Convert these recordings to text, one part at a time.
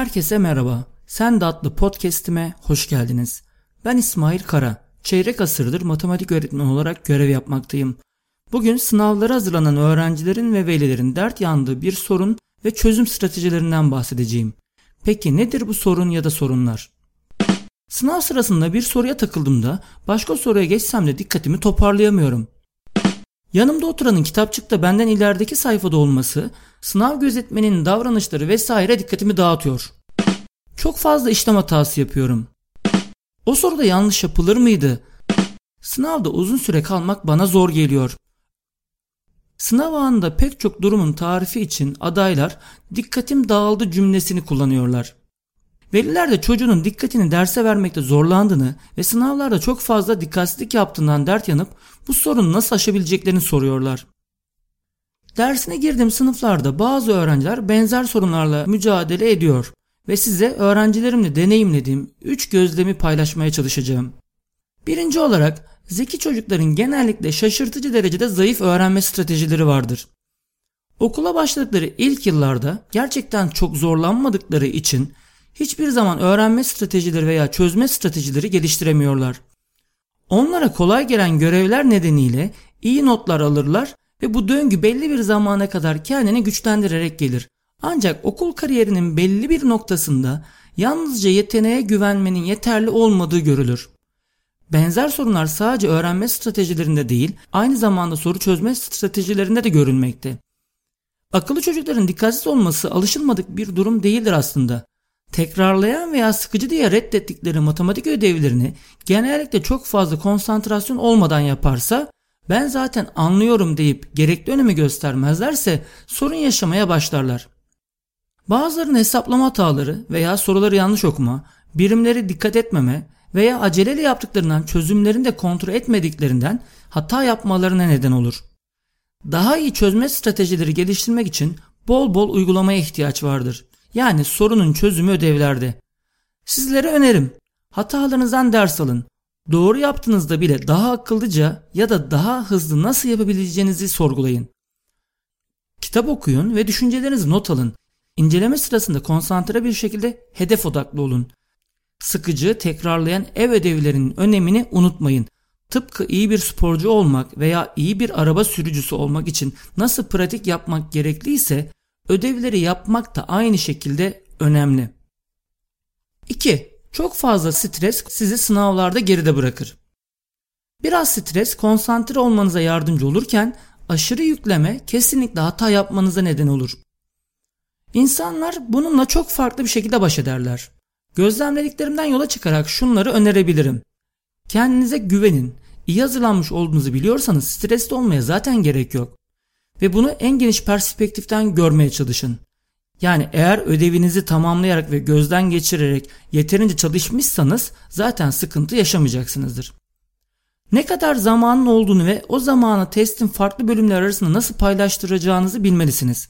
Herkese merhaba. Sen de adlı podcast'ime hoş geldiniz. Ben İsmail Kara. Çeyrek asırdır matematik öğretmeni olarak görev yapmaktayım. Bugün sınavlara hazırlanan öğrencilerin ve velilerin dert yandığı bir sorun ve çözüm stratejilerinden bahsedeceğim. Peki nedir bu sorun ya da sorunlar? Sınav sırasında bir soruya takıldığımda başka soruya geçsem de dikkatimi toparlayamıyorum. Yanımda oturanın kitapçıkta benden ilerideki sayfada olması, sınav gözetmeninin davranışları vesaire dikkatimi dağıtıyor. Çok fazla işlem hatası yapıyorum. O soruda yanlış yapılır mıydı? Sınavda uzun süre kalmak bana zor geliyor. Sınav anında pek çok durumun tarifi için adaylar "dikkatim dağıldı" cümlesini kullanıyorlar. Veliler de çocuğunun dikkatini derse vermekte zorlandığını ve sınavlarda çok fazla dikkatsizlik yaptığından dert yanıp bu sorunu nasıl aşabileceklerini soruyorlar. Dersine girdiğim sınıflarda bazı öğrenciler benzer sorunlarla mücadele ediyor ve size öğrencilerimle deneyimlediğim 3 gözlemi paylaşmaya çalışacağım. Birinci olarak zeki çocukların genellikle şaşırtıcı derecede zayıf öğrenme stratejileri vardır. Okula başladıkları ilk yıllarda gerçekten çok zorlanmadıkları için hiçbir zaman öğrenme stratejileri veya çözme stratejileri geliştiremiyorlar. Onlara kolay gelen görevler nedeniyle iyi notlar alırlar ve bu döngü belli bir zamana kadar kendini güçlendirerek gelir. Ancak okul kariyerinin belli bir noktasında yalnızca yeteneğe güvenmenin yeterli olmadığı görülür. Benzer sorunlar sadece öğrenme stratejilerinde değil, aynı zamanda soru çözme stratejilerinde de görülmekte. Akıllı çocukların dikkatsiz olması alışılmadık bir durum değildir aslında. Tekrarlayan veya sıkıcı diye reddettikleri matematik ödevlerini genellikle çok fazla konsantrasyon olmadan yaparsa, "ben zaten anlıyorum" deyip gerekli önemi göstermezlerse sorun yaşamaya başlarlar. Bazılarının hesaplama hataları veya soruları yanlış okuma, birimleri dikkat etmeme veya aceleyle yaptıklarından çözümlerini de kontrol etmediklerinden hata yapmalarına neden olur. Daha iyi çözme stratejileri geliştirmek için bol bol uygulamaya ihtiyaç vardır. Yani sorunun çözümü ödevlerde. Sizlere önerim: hatalarınızdan ders alın. Doğru yaptığınızda bile daha akıllıca ya da daha hızlı nasıl yapabileceğinizi sorgulayın. Kitap okuyun ve düşüncelerinizi not alın. İnceleme sırasında konsantre bir şekilde hedef odaklı olun. Sıkıcı, tekrarlayan ev ödevlerinin önemini unutmayın. Tıpkı iyi bir sporcu olmak veya iyi bir araba sürücüsü olmak için nasıl pratik yapmak gerekliyse, ödevleri yapmak da aynı şekilde önemli. 2. Çok fazla stres sizi sınavlarda geride bırakır. Biraz stres konsantre olmanıza yardımcı olurken aşırı yükleme kesinlikle hata yapmanıza neden olur. İnsanlar bununla çok farklı bir şekilde baş ederler. Gözlemlediklerimden yola çıkarak şunları önerebilirim. Kendinize güvenin. İyi hazırlanmış olduğunuzu biliyorsanız stresli olmaya zaten gerek yok. Ve bunu en geniş perspektiften görmeye çalışın. Yani eğer ödevinizi tamamlayarak ve gözden geçirerek yeterince çalışmışsanız zaten sıkıntı yaşamayacaksınızdır. Ne kadar zamanın olduğunu ve o zamanı testin farklı bölümler arasında nasıl paylaştıracağınızı bilmelisiniz.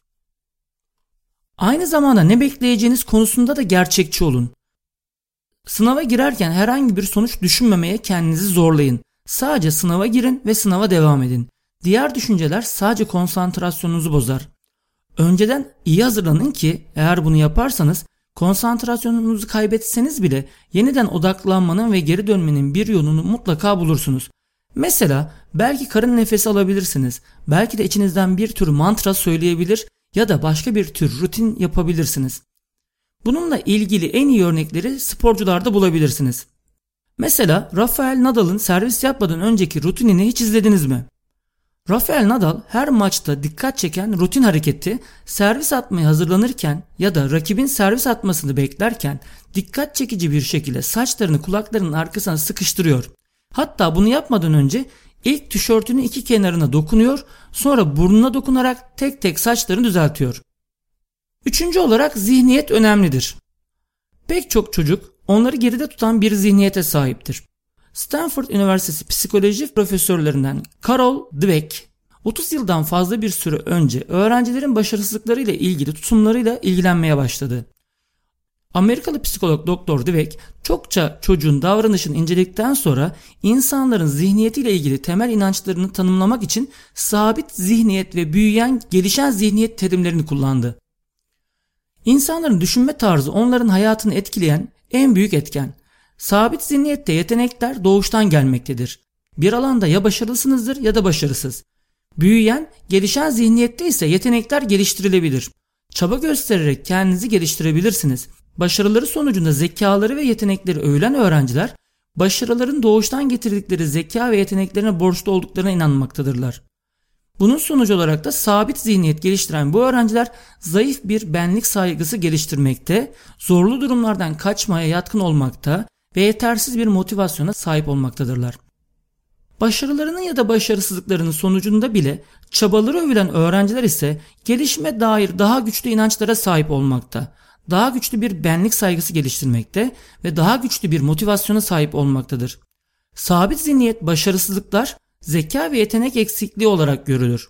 Aynı zamanda ne bekleyeceğiniz konusunda da gerçekçi olun. Sınava girerken herhangi bir sonuç düşünmemeye kendinizi zorlayın. Sadece sınava girin ve sınava devam edin. Diğer düşünceler sadece konsantrasyonunuzu bozar. Önceden iyi hazırlanın ki eğer bunu yaparsanız konsantrasyonunuzu kaybetseniz bile yeniden odaklanmanın ve geri dönmenin bir yolunu mutlaka bulursunuz. Mesela belki karın nefesi alabilirsiniz. Belki de içinizden bir tür mantra söyleyebilir ya da başka bir tür rutin yapabilirsiniz. Bununla ilgili en iyi örnekleri sporcularda bulabilirsiniz. Mesela Rafael Nadal'ın servis yapmadan önceki rutinini hiç izlediniz mi? Rafael Nadal her maçta dikkat çeken rutin hareketi servis atmaya hazırlanırken ya da rakibin servis atmasını beklerken dikkat çekici bir şekilde saçlarını kulaklarının arkasına sıkıştırıyor. Hatta bunu yapmadan önce ilk tişörtünün iki kenarına dokunuyor, sonra burnuna dokunarak tek tek saçlarını düzeltiyor. Üçüncü olarak zihniyet önemlidir. Pek çok çocuk onları geride tutan bir zihniyete sahiptir. Stanford Üniversitesi psikoloji profesörlerinden Carol Dweck 30 yıldan fazla bir süre önce öğrencilerin başarısızlıklarıyla ilgili tutumlarıyla ilgilenmeye başladı. Amerikalı psikolog Dr. Dweck çokça çocuğun davranışını inceledikten sonra insanların zihniyetiyle ilgili temel inançlarını tanımlamak için sabit zihniyet ve büyüyen, gelişen zihniyet terimlerini kullandı. İnsanların düşünme tarzı onların hayatını etkileyen en büyük etken. Sabit zihniyette yetenekler doğuştan gelmektedir. Bir alanda ya başarılısınızdır ya da başarısız. Büyüyen, gelişen zihniyette ise yetenekler geliştirilebilir. Çaba göstererek kendinizi geliştirebilirsiniz. Başarıları sonucunda zekaları ve yetenekleri övülen öğrenciler, başarıların doğuştan getirdikleri zeka ve yeteneklerine borçlu olduklarına inanmaktadırlar. Bunun sonucu olarak da sabit zihniyet geliştiren bu öğrenciler zayıf bir benlik saygısı geliştirmekte, zorlu durumlardan kaçmaya yatkın olmakta ve yetersiz bir motivasyona sahip olmaktadırlar. Başarılarının ya da başarısızlıklarının sonucunda bile çabaları övülen öğrenciler ise gelişime dair daha güçlü inançlara sahip olmakta, daha güçlü bir benlik saygısı geliştirmekte ve daha güçlü bir motivasyona sahip olmaktadır. Sabit zihniyet başarısızlıklar zeka ve yetenek eksikliği olarak görülür.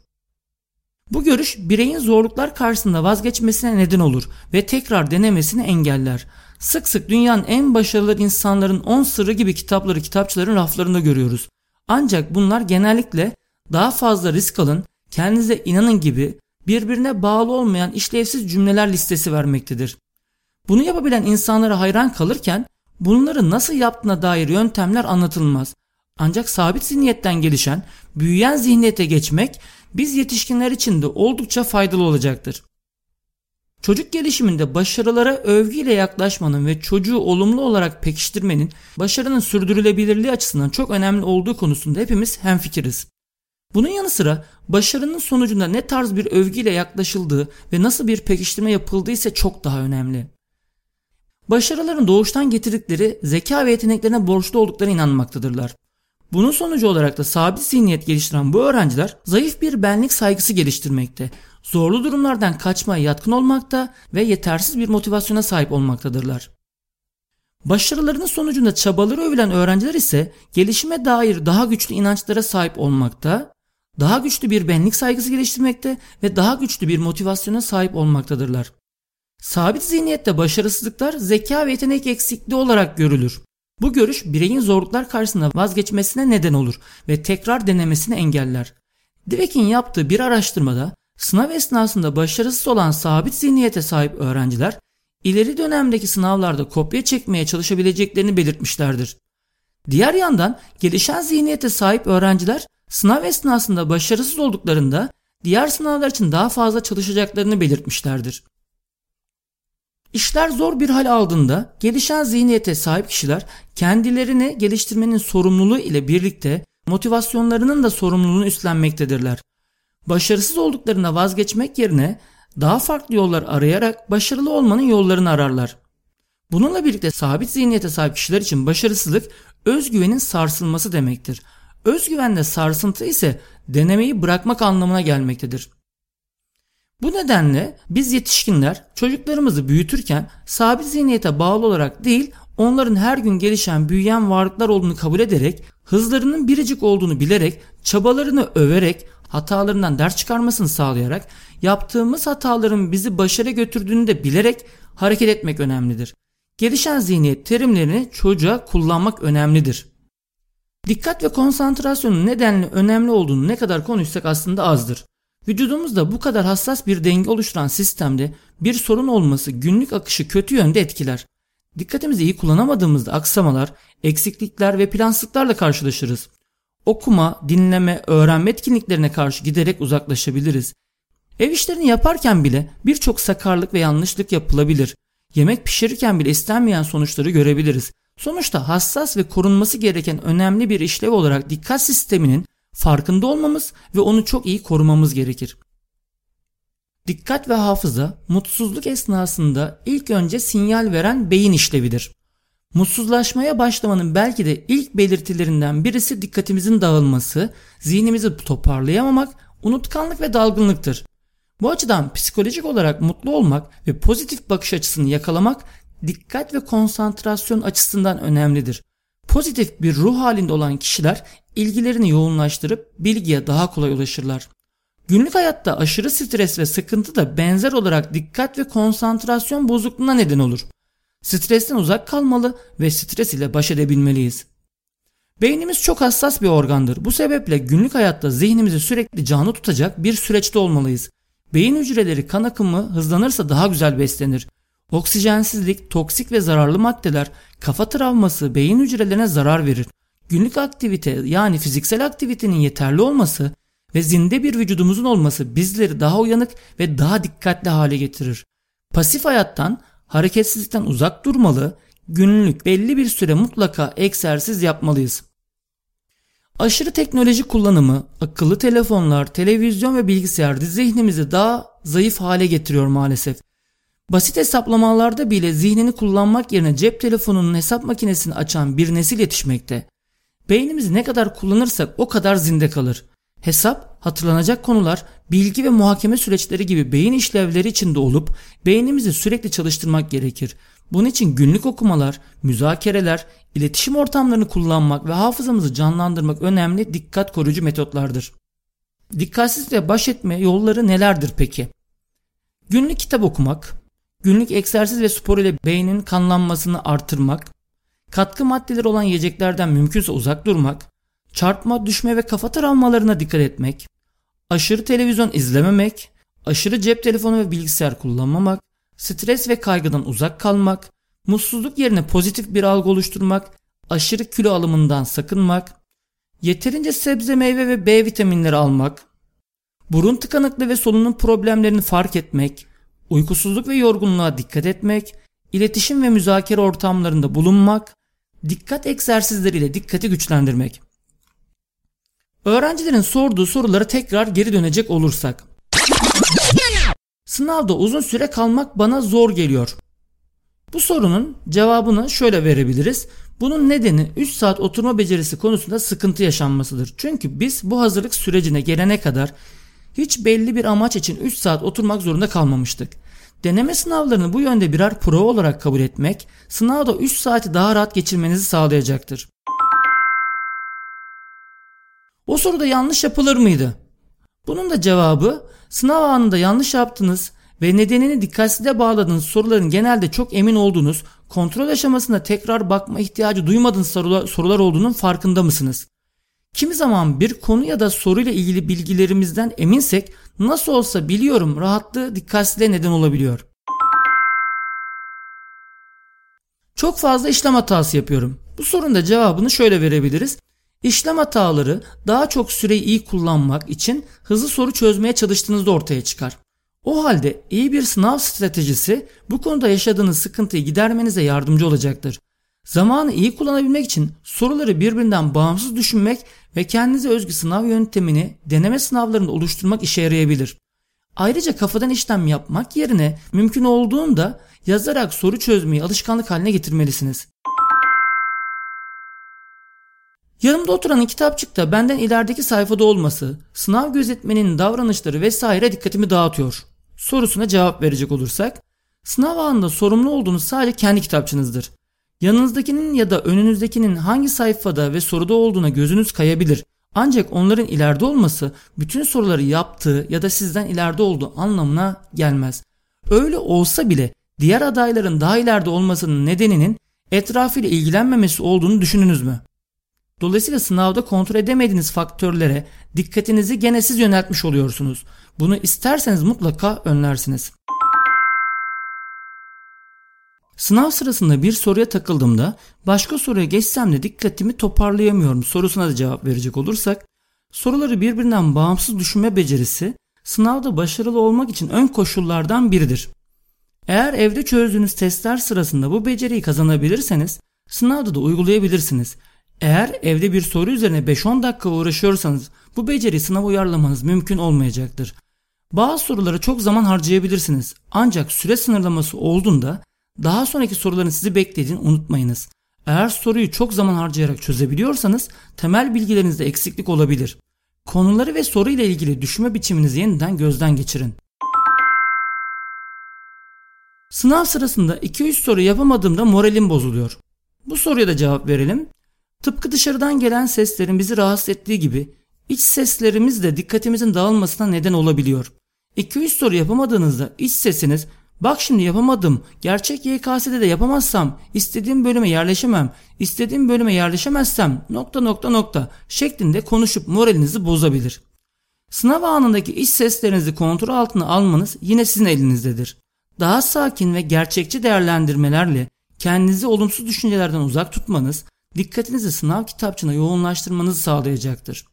Bu görüş bireyin zorluklar karşısında vazgeçmesine neden olur ve tekrar denemesini engeller. Sık sık dünyanın en başarılı insanların 10 sırrı gibi kitapları kitapçıların raflarında görüyoruz. Ancak bunlar genellikle daha fazla risk alın, kendinize inanın gibi birbirine bağlı olmayan işlevsiz cümleler listesi vermektedir. Bunu yapabilen insanlara hayran kalırken bunları nasıl yaptığına dair yöntemler anlatılmaz. Ancak sabit zihniyetten gelişen, büyüyen zihniyete geçmek biz yetişkinler için de oldukça faydalı olacaktır. Çocuk gelişiminde başarılara övgüyle yaklaşmanın ve çocuğu olumlu olarak pekiştirmenin başarının sürdürülebilirliği açısından çok önemli olduğu konusunda hepimiz hemfikiriz. Bunun yanı sıra başarının sonucunda ne tarz bir övgüyle yaklaşıldığı ve nasıl bir pekiştirme yapıldığı ise çok daha önemli. Başarıların doğuştan getirdikleri zeka ve yeteneklerine borçlu olduklarına inanmaktadırlar. Bunun sonucu olarak da sabit zihniyet geliştiren bu öğrenciler zayıf bir benlik saygısı geliştirmekte, zorlu durumlardan kaçmaya yatkın olmakta ve yetersiz bir motivasyona sahip olmaktadırlar. Başarılarının sonucunda çabaları övülen öğrenciler ise gelişime dair daha güçlü inançlara sahip olmakta, daha güçlü bir benlik saygısı geliştirmekte ve daha güçlü bir motivasyona sahip olmaktadırlar. Sabit zihniyette başarısızlıklar zeka ve yetenek eksikliği olarak görülür. Bu görüş bireyin zorluklar karşısında vazgeçmesine neden olur ve tekrar denemesini engeller. Dweck'in yaptığı bir araştırmada sınav esnasında başarısız olan sabit zihniyete sahip öğrenciler ileri dönemdeki sınavlarda kopya çekmeye çalışabileceklerini belirtmişlerdir. Diğer yandan gelişen zihniyete sahip öğrenciler sınav esnasında başarısız olduklarında diğer sınavlar için daha fazla çalışacaklarını belirtmişlerdir. İşler zor bir hal aldığında gelişen zihniyete sahip kişiler kendilerini geliştirmenin sorumluluğu ile birlikte motivasyonlarının da sorumluluğunu üstlenmektedirler. Başarısız olduklarında vazgeçmek yerine daha farklı yollar arayarak başarılı olmanın yollarını ararlar. Bununla birlikte sabit zihniyete sahip kişiler için başarısızlık özgüvenin sarsılması demektir. Özgüvende sarsıntı ise denemeyi bırakmak anlamına gelmektedir. Bu nedenle biz yetişkinler çocuklarımızı büyütürken sabit zihniyete bağlı olarak değil, onların her gün gelişen, büyüyen varlıklar olduğunu kabul ederek, hızlarının biricik olduğunu bilerek, çabalarını överek, hatalarından ders çıkarmasını sağlayarak, yaptığımız hataların bizi başarıya götürdüğünü de bilerek hareket etmek önemlidir. Gelişen zihniyet terimlerini çocuğa kullanmak önemlidir. Dikkat ve konsantrasyonun nedenli önemli olduğunu ne kadar konuşsak aslında azdır. Vücudumuzda bu kadar hassas bir denge oluşturan sistemde bir sorun olması günlük akışı kötü yönde etkiler. Dikkatimizi iyi kullanamadığımızda aksamalar, eksiklikler ve plansızlıklarla karşılaşırız. Okuma, dinleme, öğrenme etkinliklerine karşı giderek uzaklaşabiliriz. Ev işlerini yaparken bile birçok sakarlık ve yanlışlık yapılabilir. Yemek pişirirken bile istenmeyen sonuçları görebiliriz. Sonuçta hassas ve korunması gereken önemli bir işlev olarak dikkat sisteminin farkında olmamız ve onu çok iyi korumamız gerekir. Dikkat ve hafıza mutsuzluk esnasında ilk önce sinyal veren beyin işlevidir. Mutsuzlaşmaya başlamanın belki de ilk belirtilerinden birisi dikkatimizin dağılması, zihnimizi toparlayamamak, unutkanlık ve dalgınlıktır. Bu açıdan psikolojik olarak mutlu olmak ve pozitif bakış açısını yakalamak dikkat ve konsantrasyon açısından önemlidir. Pozitif bir ruh halinde olan kişiler ilgilerini yoğunlaştırıp bilgiye daha kolay ulaşırlar. Günlük hayatta aşırı stres ve sıkıntı da benzer olarak dikkat ve konsantrasyon bozukluğuna neden olur. Stresten uzak kalmalı ve stres ile baş edebilmeliyiz. Beynimiz çok hassas bir organdır. Bu sebeple günlük hayatta zihnimizi sürekli canlı tutacak bir süreçte olmalıyız. Beyin hücreleri kan akımı hızlanırsa daha güzel beslenir. Oksijensizlik, toksik ve zararlı maddeler, kafa travması beyin hücrelerine zarar verir. Günlük aktivite yani fiziksel aktivitenin yeterli olması ve zinde bir vücudumuzun olması bizleri daha uyanık ve daha dikkatli hale getirir. Pasif hayattan, hareketsizlikten uzak durmalı, günlük belli bir süre mutlaka egzersiz yapmalıyız. Aşırı teknoloji kullanımı, akıllı telefonlar, televizyon ve bilgisayar zihnimizi daha zayıf hale getiriyor maalesef. Basit hesaplamalarda bile zihnini kullanmak yerine cep telefonunun hesap makinesini açan bir nesil yetişmekte. Beynimizi ne kadar kullanırsak o kadar zinde kalır. Hesap, hatırlanacak konular, bilgi ve muhakeme süreçleri gibi beyin işlevleri içinde olup beynimizi sürekli çalıştırmak gerekir. Bunun için günlük okumalar, müzakereler, iletişim ortamlarını kullanmak ve hafızamızı canlandırmak önemli dikkat koruyucu metotlardır. Dikkatsizlikle baş etme yolları nelerdir peki? Günlük kitap okumak, günlük egzersiz ve spor ile beynin kanlanmasını artırmak, katkı maddeleri olan yiyeceklerden mümkünse uzak durmak, çarpma, düşme ve kafa travmalarına dikkat etmek, aşırı televizyon izlememek, aşırı cep telefonu ve bilgisayar kullanmamak, stres ve kaygıdan uzak kalmak, mutsuzluk yerine pozitif bir algı oluşturmak, aşırı kilo alımından sakınmak, yeterince sebze, meyve ve B vitaminleri almak, burun tıkanıklığı ve solunum problemlerini fark etmek, uykusuzluk ve yorgunluğa dikkat etmek, iletişim ve müzakere ortamlarında bulunmak, dikkat egzersizleriyle dikkati güçlendirmek. Öğrencilerin sorduğu sorulara tekrar geri dönecek olursak. Sınavda uzun süre kalmak bana zor geliyor. Bu sorunun cevabını şöyle verebiliriz. Bunun nedeni 3 saat oturma becerisi konusunda sıkıntı yaşanmasıdır. Çünkü biz bu hazırlık sürecine gelene kadar hiç belli bir amaç için 3 saat oturmak zorunda kalmamıştık. Deneme sınavlarını bu yönde birer prova olarak kabul etmek, sınavda 3 saati daha rahat geçirmenizi sağlayacaktır. O soruda yanlış yapılır mıydı? Bunun da cevabı, sınav anında yanlış yaptığınız ve nedenini dikkatsizliğe bağladığınız soruların genelde çok emin olduğunuz, kontrol aşamasında tekrar bakma ihtiyacı duymadığınız sorular olduğunun farkında mısınız? Kimi zaman bir konu ya da soruyla ilgili bilgilerimizden eminsek, nasıl olsa biliyorum rahatlığı dikkatsizliğe neden olabiliyor. Çok fazla işlem hatası yapıyorum. Bu sorunun da cevabını şöyle verebiliriz. İşlem hataları daha çok süreyi iyi kullanmak için hızlı soru çözmeye çalıştığınızda ortaya çıkar. O halde iyi bir sınav stratejisi bu konuda yaşadığınız sıkıntıyı gidermenize yardımcı olacaktır. Zamanı iyi kullanabilmek için soruları birbirinden bağımsız düşünmek ve kendinize özgü sınav yöntemini deneme sınavlarında oluşturmak işe yarayabilir. Ayrıca kafadan işlem yapmak yerine mümkün olduğunda yazarak soru çözmeyi alışkanlık haline getirmelisiniz. Yanımda oturanın kitapçıkta benden ilerideki sayfada olması, sınav gözetmeninin davranışları vesaire dikkatimi dağıtıyor. Sorusuna cevap verecek olursak, sınav anında sorumlu olduğunuz sadece kendi kitapçınızdır. Yanınızdakinin ya da önünüzdekinin hangi sayfada ve soruda olduğuna gözünüz kayabilir. Ancak onların ileride olması bütün soruları yaptığı ya da sizden ileride olduğu anlamına gelmez. Öyle olsa bile diğer adayların daha ileride olmasının nedeninin etrafıyla ilgilenmemesi olduğunu düşününüz mü? Dolayısıyla sınavda kontrol edemediğiniz faktörlere dikkatinizi gene siz yöneltmiş oluyorsunuz. Bunu isterseniz mutlaka önlersiniz. Sınav sırasında bir soruya takıldığımda başka soruya geçsem de dikkatimi toparlayamıyorum sorusuna da cevap verecek olursak, soruları birbirinden bağımsız düşünme becerisi sınavda başarılı olmak için ön koşullardan biridir. Eğer evde çözdüğünüz testler sırasında bu beceriyi kazanabilirseniz sınavda da uygulayabilirsiniz. Eğer evde bir soru üzerine 5-10 dakika uğraşıyorsanız bu beceriyi sınava uyarlamanız mümkün olmayacaktır. Bazı sorulara çok zaman harcayabilirsiniz ancak süre sınırlaması olduğunda daha sonraki soruların sizi beklediğini unutmayınız. Eğer soruyu çok zaman harcayarak çözebiliyorsanız temel bilgilerinizde eksiklik olabilir. Konuları ve soru ile ilgili düşünme biçiminizi yeniden gözden geçirin. Sınav sırasında 2-3 soru yapamadığımda moralim bozuluyor. Bu soruya da cevap verelim. Tıpkı dışarıdan gelen seslerin bizi rahatsız ettiği gibi iç seslerimiz de dikkatimizin dağılmasına neden olabiliyor. 2-3 soru yapamadığınızda iç sesiniz "Bak şimdi yapamadım, gerçek YKS'de de yapamazsam, istediğim bölüme yerleşemem, istediğim bölüme yerleşemezsem ... şeklinde konuşup moralinizi bozabilir. Sınav anındaki iç seslerinizi kontrol altına almanız yine sizin elinizdedir. Daha sakin ve gerçekçi değerlendirmelerle kendinizi olumsuz düşüncelerden uzak tutmanız, dikkatinizi sınav kitapçığına yoğunlaştırmanızı sağlayacaktır.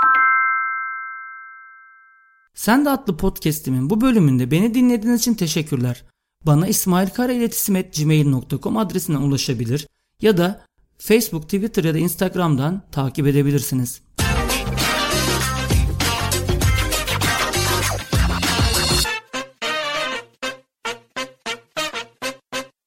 Sen de adlı podcast'imin bu bölümünde beni dinlediğiniz için teşekkürler. Bana ismailkara@gmail.com adresinden ulaşabilir ya da Facebook, Twitter ya da Instagram'dan takip edebilirsiniz.